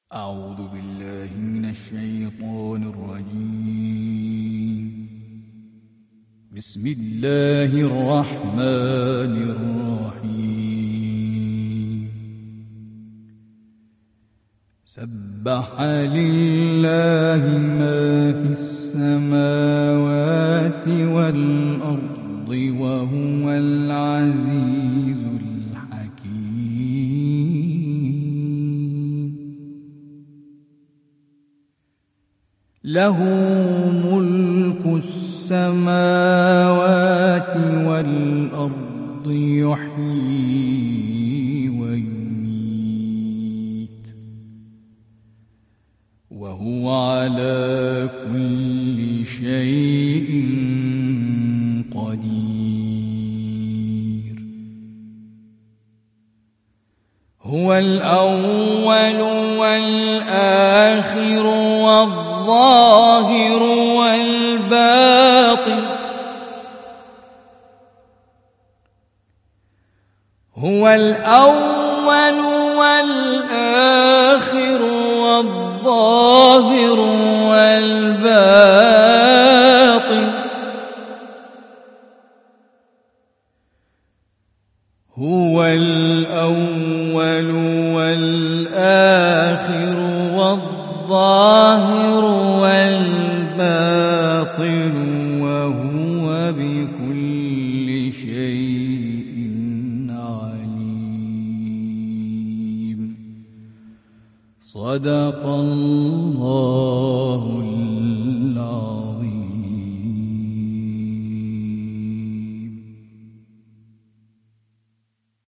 أعوذ بالله من الشيطان الرجيم. بسم الله الرحمن الرحيم. سبح لله ما في السماوات والأرض وهو العزيز الحكيم. له ملك السماوات والأرض يحيي ويميت وهو على كل شيء قدير. هو الأول والآخر والظاهر والباطن. هو الأول والآخر والظاهر والباطن. هو الأول والآخر والظاهر والباطن وهو بكل شيء عليم. صدق الله